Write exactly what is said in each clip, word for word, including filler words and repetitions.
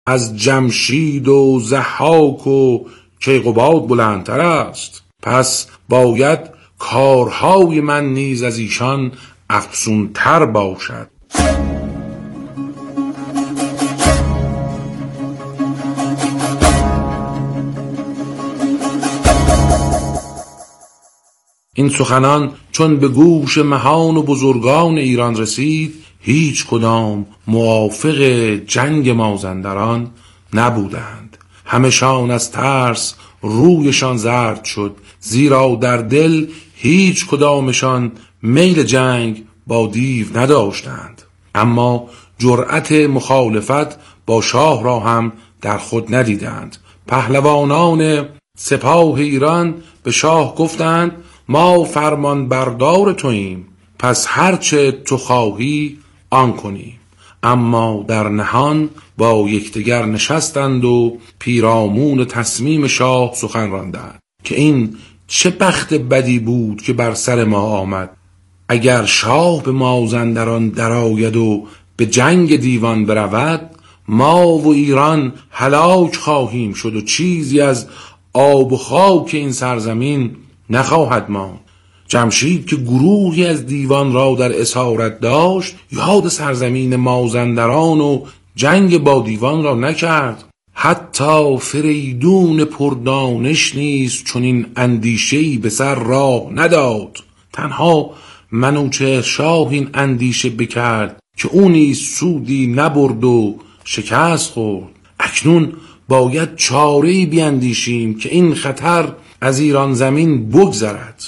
از جمشید و ضحاک و کیقباد بلندتر است. پس باید کارهای من نیز از ایشان افزونتر باشد. این سخنان چون به گوش مهان و بزرگان ایران رسید، هیچ کدام موافق جنگ مازندران نبودند. همشان از ترس رویشان زرد شد، زیرا در دل هیچ کدامشان میل جنگ با دیو نداشتند. اما جرأت مخالفت با شاه را هم در خود ندیدند. پهلوانان سپاه ایران به شاه گفتند ما فرمان بردار توییم، پس هرچه تو خواهی آن کنیم. اما در نهان با یکدیگر نشستند و پیرامون تصمیم شاه سخن راندند که این چه بخت بدی بود که بر سر ما آمد. اگر شاه به مازندران درآید و به جنگ دیوان برود، ما و ایران هلاک خواهیم شد و چیزی از آب و خاک این سرزمین نخواهد ماند. جمشید که گروهی از دیوان را در اسارت داشت، یاد سرزمین مازندران و جنگ با دیوان را نکرد. حتی فریدون پردانش نیز چون این اندیشه‌ای به سر راه نداد. تنها منوچهر شاه این اندیشه بکرد که او نیز سودی نبرد و شکست خورد. اکنون باید چاره‌ای بیندیشیم که این خطر از ایران زمین بگذرد.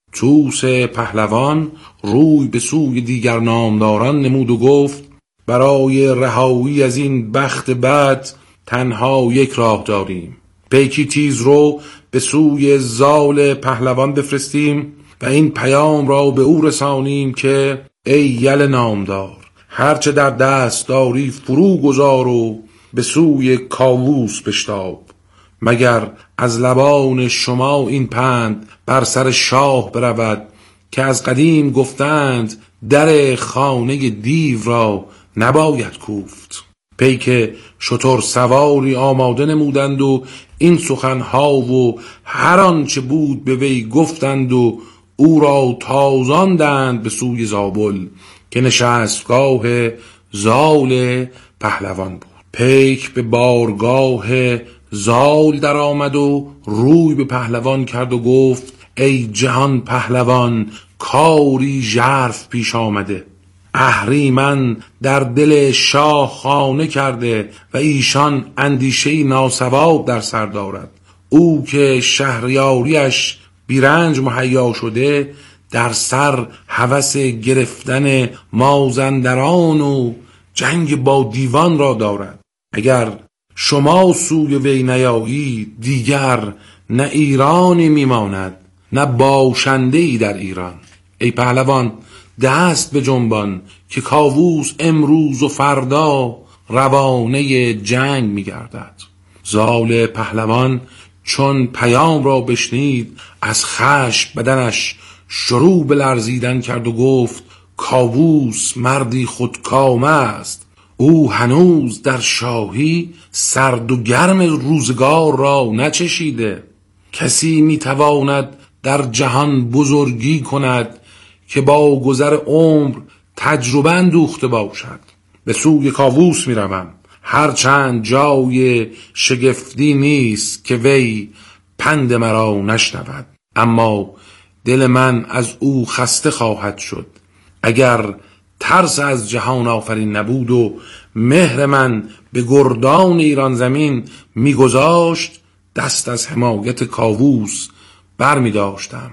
طوس پهلوان روی به سوی دیگر نامداران نمود و گفت برای رهایی از این بخت بد تنها یک راه داریم. پیکی تیز رو به سوی زال پهلوان بفرستیم و این پیام را به او رسانیم که ای یل نامدار، هرچه در دست داری فرو گذار و به سوی کاووس بشتاب. مگر از لبان شما این پند بر سر شاه برود که از قدیم گفتند در خانه دیو را نباید کوفت. پیک شتر سواری آماده نمودند و این سخنها و هر آنچه بود به وی گفتند و او را تازاندند به سوی زابل که نشستگاه زال پهلوان بود. پیک به بارگاه زال در آمد و روی به پهلوان کرد و گفت ای جهان پهلوان، کاری ژرف پیش آمده. اهریمن در دل شاه خانه کرده و ایشان اندیشه‌ای ناسواب در سر دارد. او که شهریاریش بیرنج مهیا شده، در سر هوس گرفتن مازندران و جنگ با دیوان را دارد. اگر شما سوی وی نیایی، دیگر نه ایرانی میماند نه باشنده‌ای در ایران. ای پهلوان، دست به جنبان که کاووس امروز و فردا روانه جنگ میگردد. زال پهلوان چون پیام را بشنید، از خشم بدنش شروع به لرزیدن کرد و گفت کاووس مردی خودکامه است. او هنوز در شاهی سرد و گرم روزگار را نچشیده. کسی میتواند در جهان بزرگی کند که با گذر عمر تجربه اندوخته باشد. به سوی کاووس میروم، هرچند جای شگفتی نیست که وی پند مرا نشنود، اما دل من از او خسته خواهد شد. اگر ترس از جهان آفرین نبود و مهر من به گردان ایران زمین میگذاشت، دست از حمایت کاووس بر می داشتم.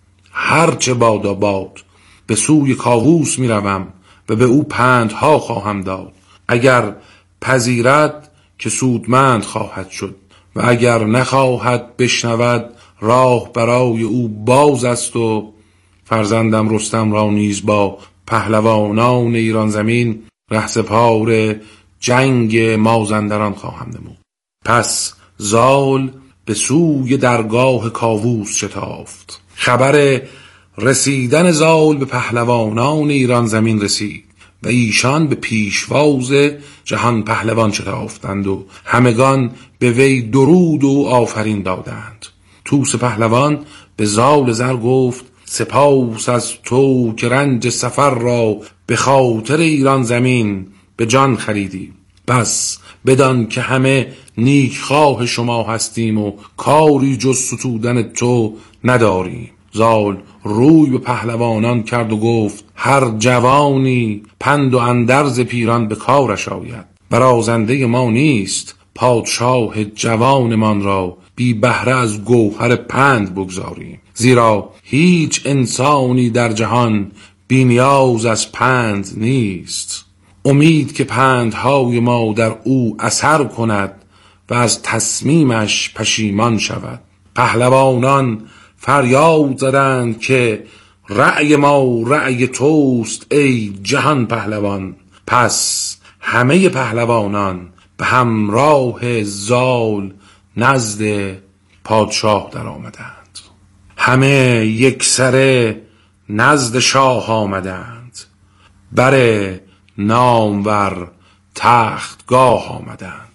هرچه بادا باد به سوی کاووس می روم و به او پندها خواهم داد. اگر پذیرد که سودمند خواهد شد و اگر نخواهد بشنود، راه برای او باز است و فرزندم رستم را نیز با پهلوانان ایران زمین رهسپار جنگ مازندران خواهم نمود. پس زال به سوی درگاه کاووس شتافت. خبر رسیدن زال به پهلوانان ایران زمین رسید. و ایشان به پیشواز جهان پهلوان شتافتند و همگان به وی درود و آفرین دادند. طوس پهلوان به زال زر گفت سپاس از تو که رنج سفر را به خاطر ایران زمین به جان خریدی. بس بدان که همه نیکخواه شما هستیم و کاری جز ستودن تو نداریم. زال روی به پهلوانان کرد و گفت هر جوانی پند و اندرز پیران به کارش آید. برازنده ما نیست پادشاه جوانمان را بی بهره از گوهر پند بگذاریم، زیرا هیچ انسانی در جهان بی نیاز از پند نیست. امید که پندهای ما در او اثر کند و از تصمیمش پشیمان شود. پهلوانان فریاد زدند که رأی ما رأی توست ای جهان پهلوان. پس همه پهلوانان به همراه زال نزد پادشاه در آمدند. همه یک سره نزد شاه آمدند، بر نامور تختگاه آمدند.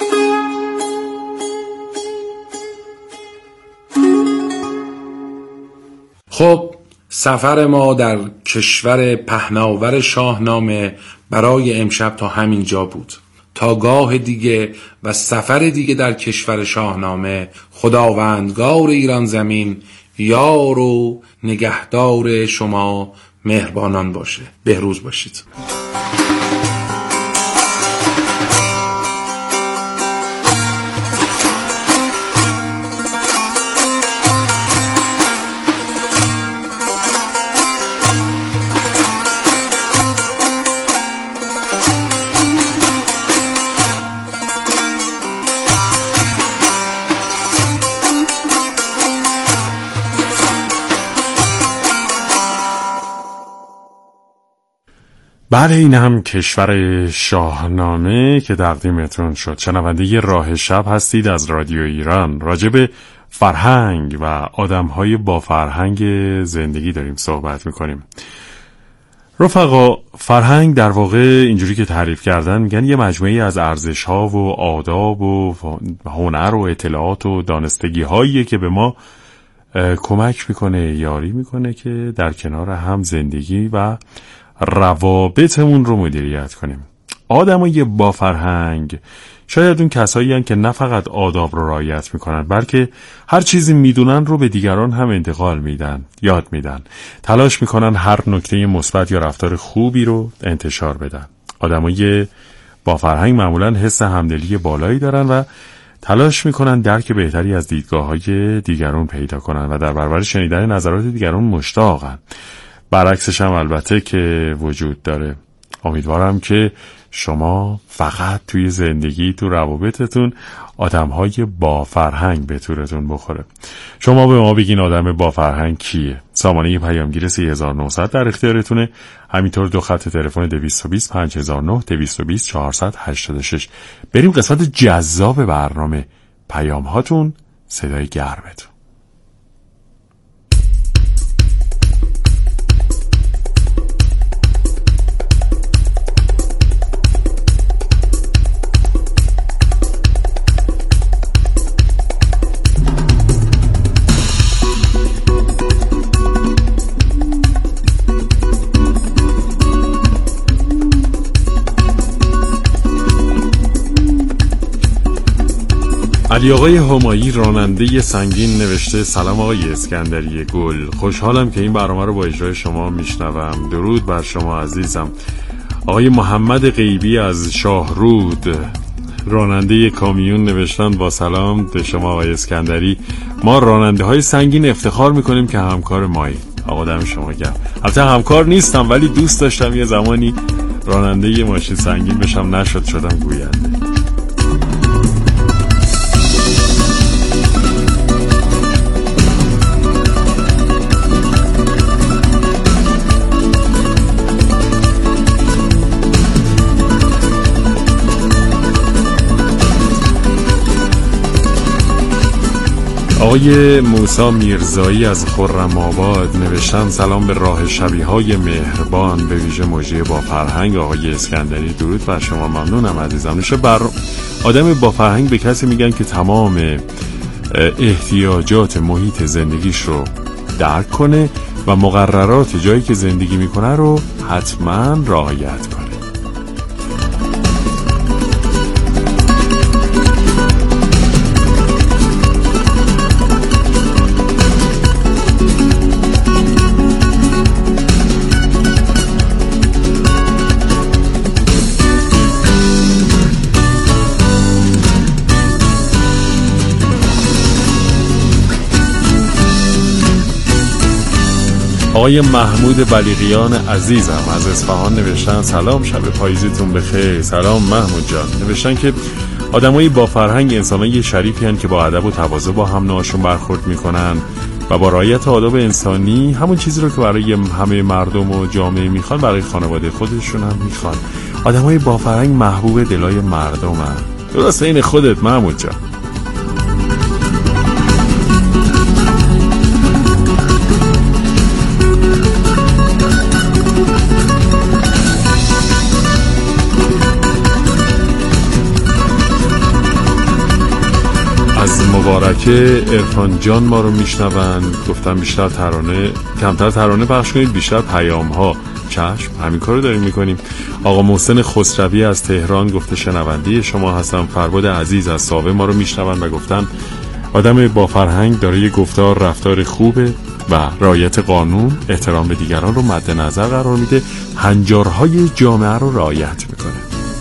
خب سفر ما در کشور پهناور شاهنامه برای امشب تا همین جا بود. تا گاه دیگه و سفر دیگه در کشور شاهنامه، خداوندگار ایران زمین یار و نگهدار شما مهربانان باشه. بهروز باشید. بله، این هم کشور شاهنامه که تقدیمتون شد. شنونده راه شب هستید از رادیو ایران. راجع به فرهنگ و آدم‌های با فرهنگ زندگی داریم صحبت می‌کنیم. رفقا، فرهنگ در واقع اینجوری که تعریف کردن میگن یه مجموعه از ارزش‌ها و آداب و هنر و اطلاعات و دانستگی‌هایی که به ما کمک می‌کنه، یاری می‌کنه که در کنار هم زندگی و روابطمون رو مدیریت کنیم. آدمای با فرهنگ شاید اون کسایی هستن که نه فقط آداب رو رعایت میکنن، بلکه هر چیزی میدونن رو به دیگران هم انتقال میدن، یاد میدن، تلاش میکنن هر نکته مثبت یا رفتار خوبی رو انتشار بدن. آدمای با فرهنگ معمولا حس همدلی بالایی دارن و تلاش میکنن درک بهتری از دیدگاه‌های دیگران پیدا کنن و در برابر شنیدن نظرات دیگران مشتاقن. برعکسش هم البته که وجود داره. امیدوارم که شما فقط توی زندگی، تو روابطتون آدم‌های با فرهنگ به تورتون بخوره. شما به ما بگین آدم با فرهنگ کیه؟ سامانه پیامگیر سه هزار و نهصد در اختیارتونه. همینطور دو خط تلفن دویست و بیست پنج هزار و نه، دویست و بیست چهارصد و هشتاد و شش. بریم قسمت جذاب برنامه، پیام هاتون، صدای گرمتون. علی آقای همایی راننده سنگین نوشته سلام آقای اسکندری گل، خوشحالم که این برنامه رو با اجرای شما میشنوم. درود بر شما عزیزم. آقای محمد غیبی از شاهرود راننده کامیون نوشتن با سلام به شما آقای اسکندری، ما راننده های سنگین افتخار میکنیم که همکار مایی. آقا دم شما گرم. البته همکار نیستم ولی دوست داشتم یه زمانی راننده یه ماشین سنگین بشم، نشد، شدم گوینده. آقای موسی میرزایی از خرم آباد نوشتن سلام به راه شبیهای مهربان، به ویژه مجری با فرهنگ. آقای اسکندری درود بر شما، ممنونم عزیزم. نوشه بر آدم با فرهنگ به کسی میگن که تمام احتیاجات محیط زندگیش رو درک کنه و مقررات جایی که زندگی میکنه رو حتما رعایت کنه. آقای محمود بلیغیان عزیزم از اصفهان نوشتن سلام، شب پاییزیتون بخیر. سلام محمود جان. نوشتن که آدمایی با فرهنگ انسانای شریفی هستند که با ادب و تواضع با هم نوعشون برخورد میکنن و با رعایت آداب انسانی همون چیزی رو که برای همه مردم و جامعه میخوان برای خانواده خودشون هم میخوان. آدمای با فرهنگ محبوب دلای مردم هستند. درسته، این خودت محمود جان. مبارکه عرفان جان ما رو میشنون، گفتم بیشتر ترانه کمتر ترانه پخش کنید، بیشتر پیام ها. چشم، همین کارو داریم میکنیم. آقا محسن خسروی از تهران گفته شنونده شما هستم. فرباد عزیز از ساوه ما رو میشنون و گفتن آدم با فرهنگ داره یه گفتار رفتار خوبه و رعایت قانون، احترام به دیگران رو مد نظر قرار میده، هنجارهای جامعه رو رعایت میکنه.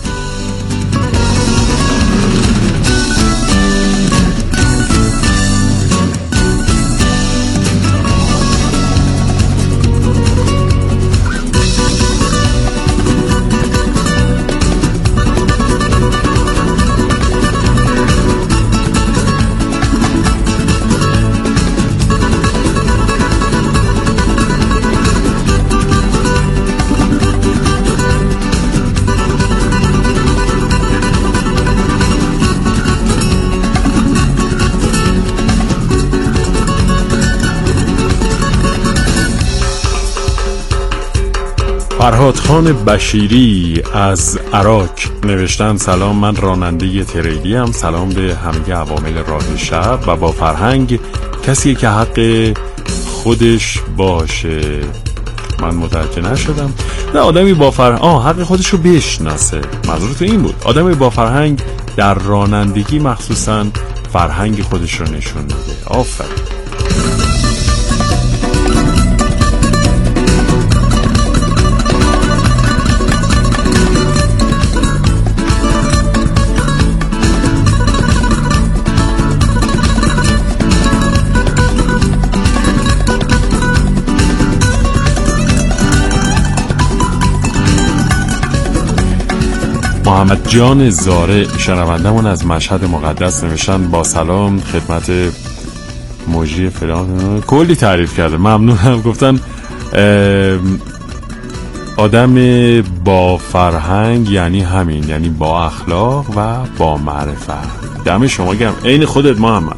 فرهاد خان بشیری از عراق نوشتن سلام، من راننده تریلی ام. سلام به همه عوامل راه شب و با فرهنگ کسی که حق خودش باشه. من متوجه نشدم. نه، آدمی با فرهنگ آه حق خودش رو بشناسه. منظورت این بود. آدمی با فرهنگ در رانندگی مخصوصا فرهنگ خودش رو نشون میده. آفرین. محمد جان زاره شنوندمون از مشهد مقدس نوشتن با سلام خدمت مجری فلان، کلی تعریف کرده، ممنونم. گفتن آدم با فرهنگ یعنی همین، یعنی با اخلاق و با معرفت. دم شما گرم، عین خودت محمد.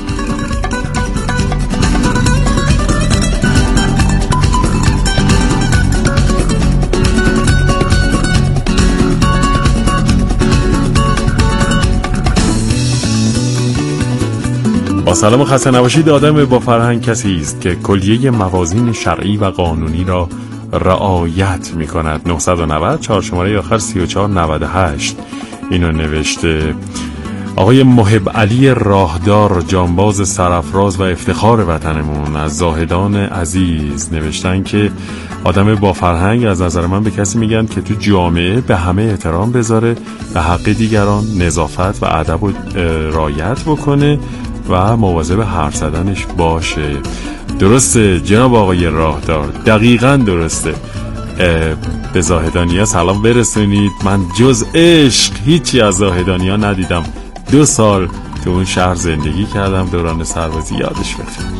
با سلام و خسته نباشید. آدم با فرهنگ کسی است که کلیه موازین شرعی و قانونی را رعایت می کند. نهصد و نود چهار شماره آخر سی و چهار نود و هشت اینو نوشته. آقای محب علی راهدار جانباز سرافراز و افتخار وطنمون از زاهدان عزیز نوشتن که آدم با فرهنگ از نظر من به کسی میگن که تو جامعه به همه احترام بذاره، به حق دیگران نظافت و ادب و رعایت بکنه و مواظب حرف زدنش باشه. درسته جناب آقای راهدار، دقیقاً درسته. به زاهدانیا سلام برسونید. من جز عشق هیچی از زاهدانیا ندیدم. دو سال تو اون شهر زندگی کردم دوران سربازی، یادش بخیر.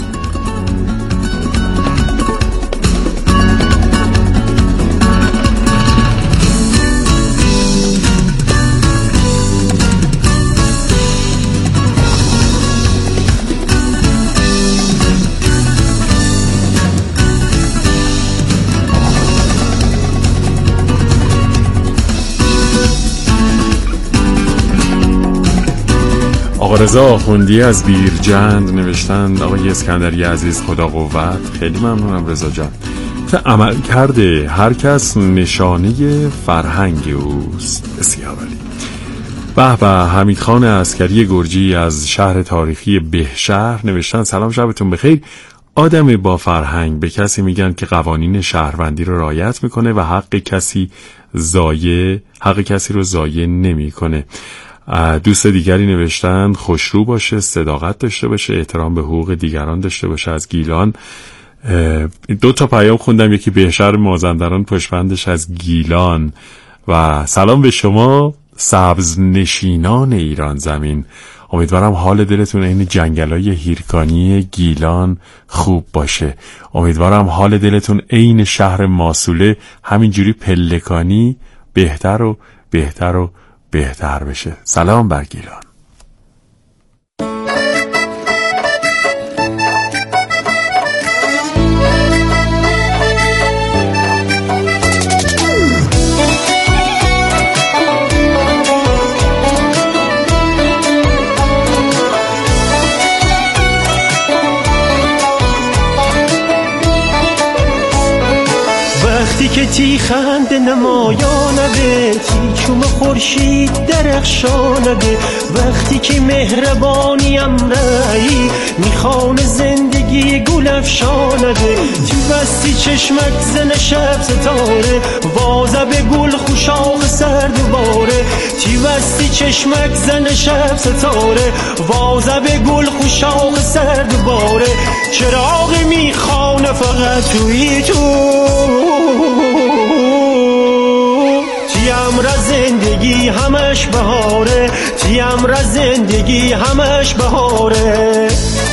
آقا رضا آخوندی از بیرجند نوشتند آقای اسکندری عزیز خدا قوت. خیلی ممنونم رضا جان. عمل کرده هر کس نشانه فرهنگ اوست. بسیار عالی. به به. حمید خان عسکری گرجی از شهر تاریخی بهشهر نوشتن سلام شبتون بخیر. آدم با فرهنگ به کسی میگن که قوانین شهروندی رو رعایت میکنه و حق کسی ضایع حق کسی رو ضایع نمیکنه. دوست دیگری نوشتن خوشرو باشه، صداقت داشته باشه، احترام به حقوق دیگران داشته باشه. از گیلان دو تا پیام خوندم، یکی بهشهر مازندران پشتبندش از گیلان و سلام به شما سبز نشینان ایران زمین. امیدوارم حال دلتون این جنگلای هیرکانی گیلان خوب باشه. امیدوارم حال دلتون عین شهر ماسوله همینجوری پلکانی بهتر و بهتر و بهتر بشه. سلام بر گیلان. وقتی که تی خنده نمایانه به تی چوم خورشید درخشانه به وقتی که مهربانیم رایی میخوان زندگی گل افشانه به تی وستی چشمک زن شب ستاره وازه به گل خوشاق سر دوباره تی وستی چشمک زن شب ستاره وازه به گل خوشاق سر دوباره چراغ میخوان فقط توی تو تیم را زندگی همش بهاره تیم را زندگی همش بهاره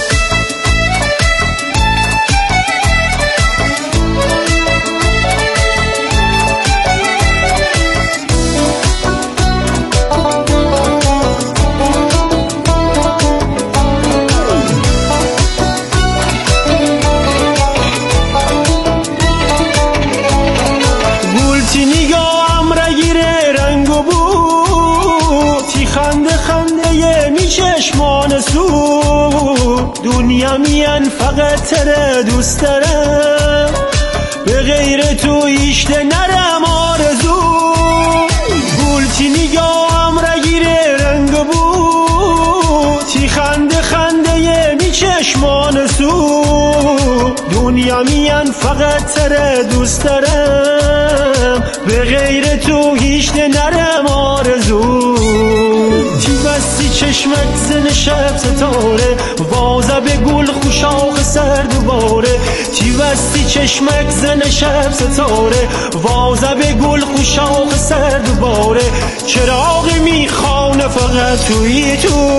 چشمان سو دنیا میان فقط تره دوست دارم به غیر تو ایشته نرم آرزو گل تی نگاهم را گیره رنگ بود تی خنده خنده می چشمان سو دنیا میان فقط تره دوست دارم به غیر تو ایشته نرم آرزو تی بستی چشمک زن شب ستاره وازه به گل خوشاق سر دوباره تی بستی چشمک زن شب ستاره وازه به گل خوشاق سر دوباره چراغ میخوانه فقط توی تو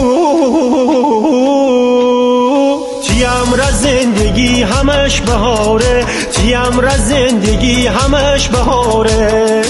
تیم را زندگی همش بهاره تیم را زندگی همش بهاره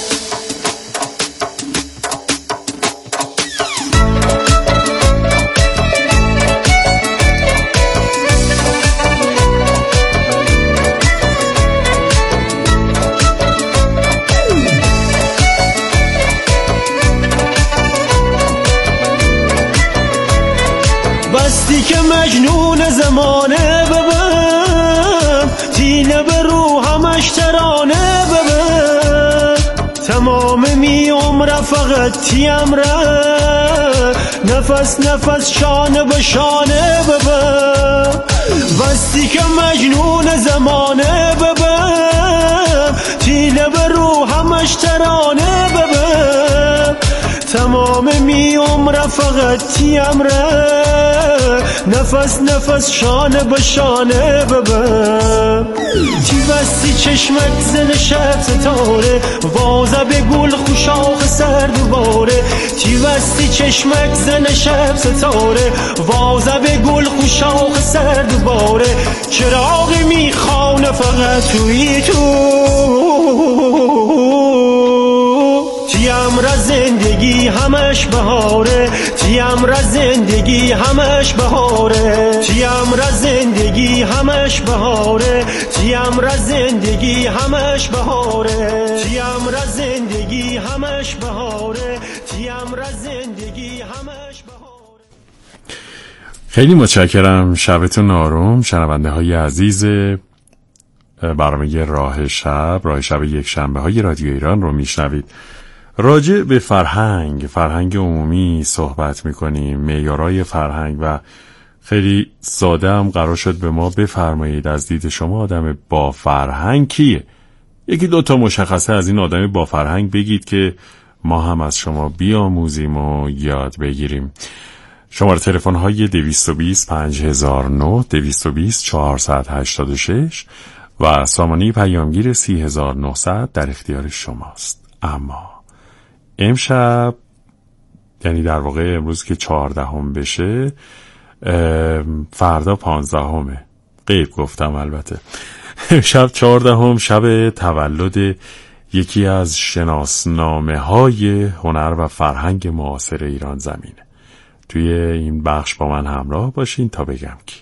بستی که مجنون زمانه ببم تیله به رو همش ترانه ببم تمام می عمر فقط تیم را نفس نفس شانه به شانه ببم بستی که مجنون زمانه ببم تیله به رو همش ترانه ببم تمام می عمر فقط تیم را نفس نفس شانه به شانه ببم تی بستی چشمک زن شب ستاره وازه به گل خوشاق سر دوباره تی بستی چشمک زن شب ستاره وازه به گل خوشاق سر دوباره چراغ میخوانه فقط توی تو تیم را زندگی همش بهاره تیم را زندگی همش بهاره تیم را زندگی همش بهاره تیم را زندگی همش بهاره تیم را زندگی همش بهاره تیم را زندگی همش بهاره خیلی متشکرم. شبتون آروم شنونده های عزیز. برنامه راه شب راه شب یک شنبه های رادیو ایران رو میشنوید. راجع به فرهنگ فرهنگ عمومی صحبت میکنیم، معیارهای فرهنگ، و خیلی ساده هم قرار شد به ما بفرمایید از دید شما آدم با فرهنگ کیه؟ یکی دو تا مشخصه از این آدم با فرهنگ بگید که ما هم از شما بیاموزیم و یاد بگیریم. شماره تلفن های دویست و بیست پنج هزار و نه، دویست و بیست چهارصد و هشتاد و شش و سامانه پیامگیر سی هزار و نهصد در اختیار شماست. اما امشب، یعنی در واقع امروز که چهاردهم بشه، فردا پانزدهمه، غیب گفتم البته. شب چهاردهم شب تولد یکی از شناسنامه های هنر و فرهنگ معاصر ایران زمینه. توی این بخش با من همراه باشین تا بگم کی.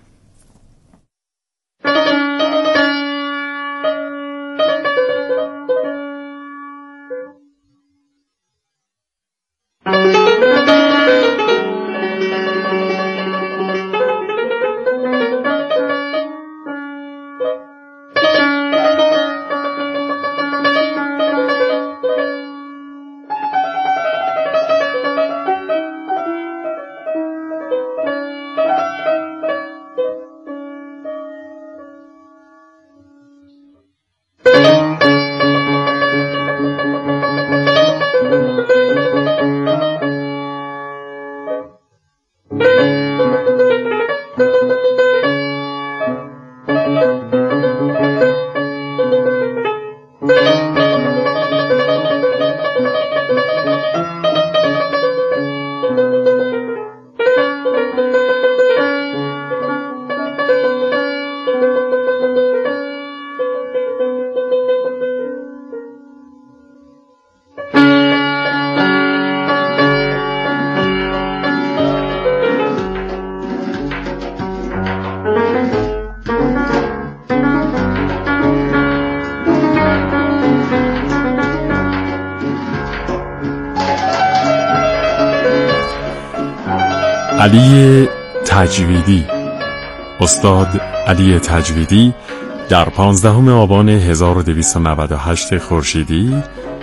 علی تجویدی، استاد علی تجویدی در پانزدهم آبان هزار و دویست و نود و هشت خورشیدی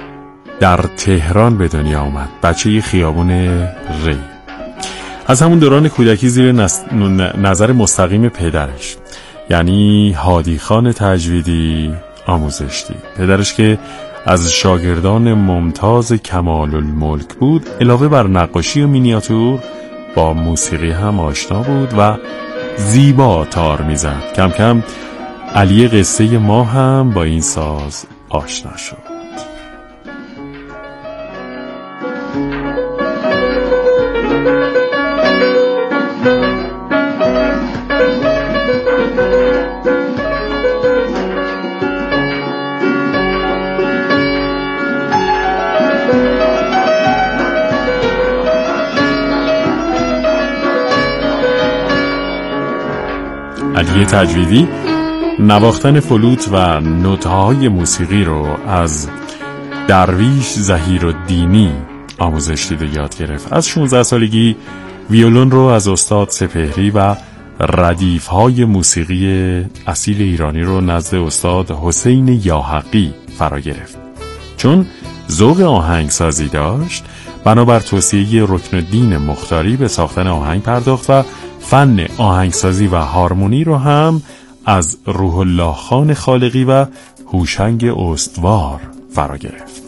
در تهران به دنیا آمد. بچه خیابون ری. از همون دوران کودکی زیر نظر مستقیم پدرش، یعنی هادی خان تجویدی، آموزش دید. پدرش که از شاگردان ممتاز کمال الملک بود، علاوه بر نقاشی و مینیاتور با موسیقی هم آشنا بود و زیبا تار میزد. کم کم علی قصه ما هم با این ساز آشنا شد. علی تجویدی نواختن فلوت و نوت‌های موسیقی رو از درویش ظهیرالدینی آموزش دید و یاد گرفت. از شانزده سالگی ویولون رو از استاد سپهری و ردیف‌های موسیقی اصیل ایرانی رو نزد استاد حسین یاحقی فرا گرفت. چون ذوق آهنگسازی داشت، بنابر توصیه رکنالدین مختاری به ساختن آهنگ پرداخت و فن آهنگسازی و هارمونی رو هم از روح الله خان خالقی و هوشنگ استوار فرا گرفت.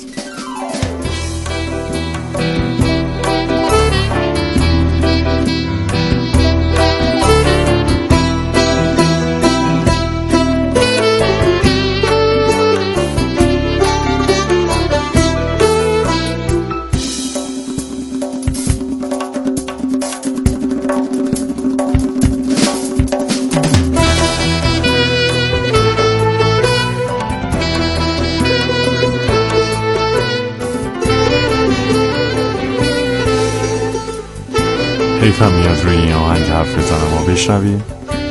حیفم میاد روی این آهنگ حرف بزنم و بشنویم.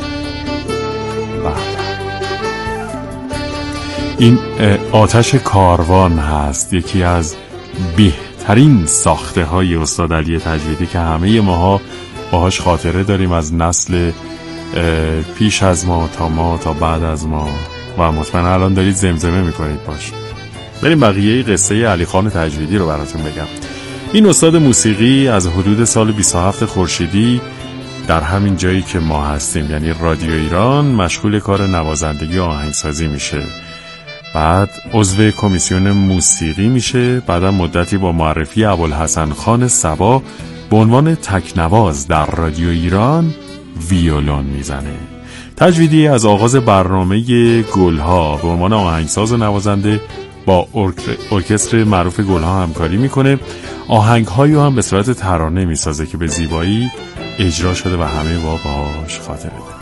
این آتش کاروان هست، یکی از بهترین ساخته های استاد علی تجویدی که همه ماها باهاش خاطره داریم از نسل پیش از ما تا ما تا بعد از ما و مطمئنا الان دارید زمزمه میکنید باش. بریم بقیه قصه علی خان تجویدی رو براتون بگم. این استاد موسیقی از حدود سال بیست و هفت خورشیدی در همین جایی که ما هستیم، یعنی رادیو ایران، مشغول کار نوازندگی و آهنگسازی میشه. بعد عضو کمیسیون موسیقی میشه. بعدا مدتی با معرفی ابوالحسن خان صبا به عنوان تکنواز در رادیو ایران ویولون میزنه. تجویدی از آغاز برنامه گلها به عنوان آهنگساز و نوازنده با ارکستر معروف گلها همکاری میکنه. آهنگهایی هم به صورت ترانه میسازه که به زیبایی اجرا شده و همه با باهاش خاطره دارن.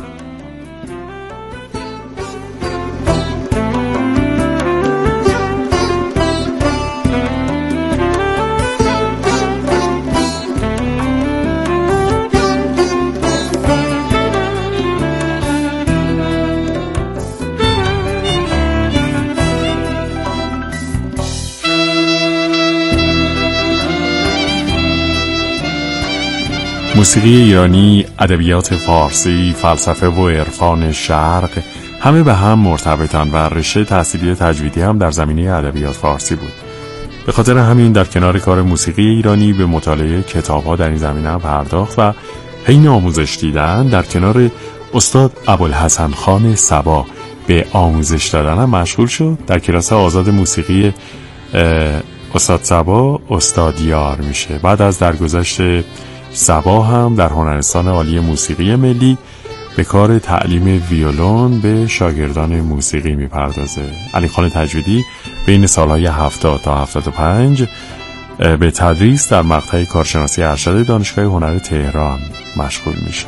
موسیقی ایرانی، ادبیات فارسی، فلسفه و عرفان شرق همه به هم مرتبطن و رشته تحصیلی تجویدی هم در زمینه ادبیات فارسی بود. به خاطر همین در کنار کار موسیقی ایرانی به مطالعه کتاب‌ها در این زمینه هم پرداخت و حین آموزش دیدن در کنار استاد ابوالحسن خان صبا به آموزش دادن هم مشغول شد. در کلاس آزاد موسیقی استاد صبا استادیار میشه. بعد از درگذشت صبا هم در هنرستان عالی موسیقی ملی به کار تعلیم ویولون به شاگردان موسیقی میپردازه. علی خان تجویدی بین سالهای هفتاد تا هفتاد و پنج به تدریس در مقطع کارشناسی ارشد دانشگاه هنر تهران مشغول میشه.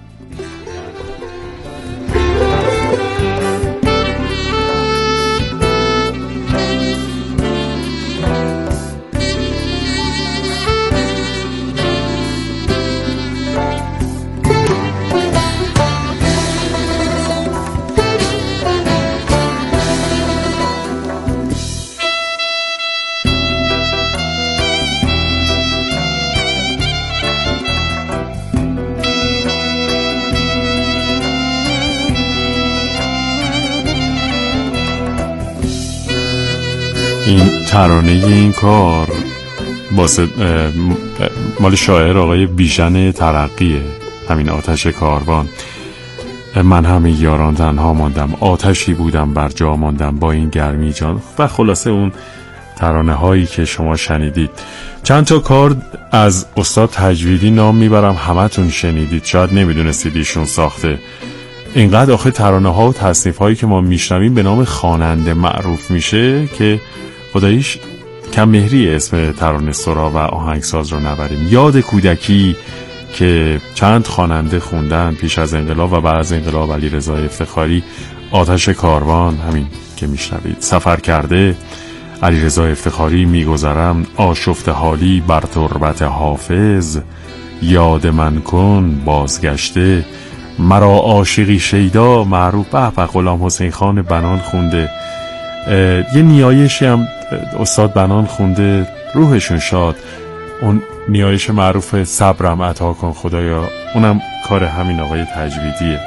این ترانه این کار مال شاعر آقای بیژن ترقیه، همین آتش کاروان. من همه یاران تنها ماندم، آتشی بودم بر جا ماندم با این گرمی جان. و خلاصه اون ترانه هایی که شما شنیدید. چند تا کار از استاد تجویدی نام میبرم، همتون شنیدید، شاید نمیدونستید ایشون ساخته. اینقدر آخه ترانه ها و تصنیف هایی که ما میشنویم به نام خواننده معروف میشه که خداییش کم مهری اسم ترانه سرا و آهنگساز رو نبریم. یاد کودکی که چند خواننده خوندن پیش از انقلاب و بعد از انقلاب، علیرضا افتخاری، آتش کاروان همین که میشنوید، سفر کرده علیرضا افتخاری، میگذرم، آشفته حالی بر تربت حافظ، یاد من کن بازگشته، مرا عاشقی شیدا معروف. به به غلام حسین خان بنان خونده. یه نیایشی هم استاد بنان خونده، روحشون شاد. اون نیایش معروف صبرم عطا کن خدایا، اونم کار همین آقای تجویدیه.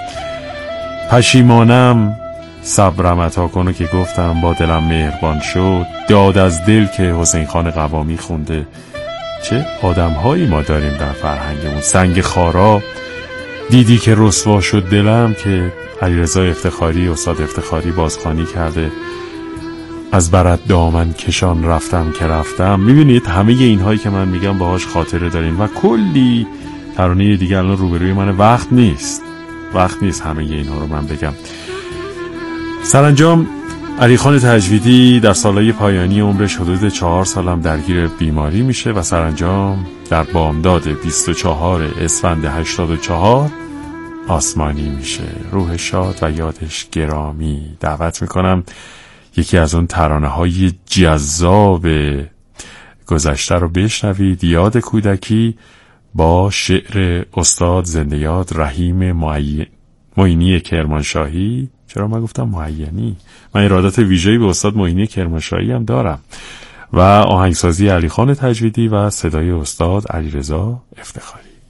پشیمانم صبرم عطا کنو که گفتم با دلم مهربان شد، داد از دل که حسین خان قوامی خونده. چه آدم هایی ما داریم در فرهنگمون. سنگ خارا، دیدی که رسوا شد دلم که علیرضا افتخاری، استاد افتخاری بازخوانی کرده. از برات دامن کشان رفتم که رفتم. میبینید همه اینهایی که من میگم باهاش خاطره داریم و کلی ترانه دیگه الان روبروی من. وقت نیست وقت نیست همه اینها رو من بگم. سرانجام علی خان تجویدی در سالهای پایانی عمرش حدود چهار سالم درگیر بیماری میشه و سرانجام در بامداد بیست و چهار اسفند هشتاد و چهار آسمانی میشه. روح شاد و یادش گرامی. دعوت میکنم یکی از اون ترانه های جذاب گذشته رو بشنوید. یاد کودکی با شعر استاد زنده یاد رحیم معینی کرمانشاهی. چرا من گفتم معینی؟ من ارادت ویژه‌ای به استاد معینی کرمانشاهی هم دارم. و آهنگسازی علی خان تجویدی و صدای استاد علیرضا افتخاری.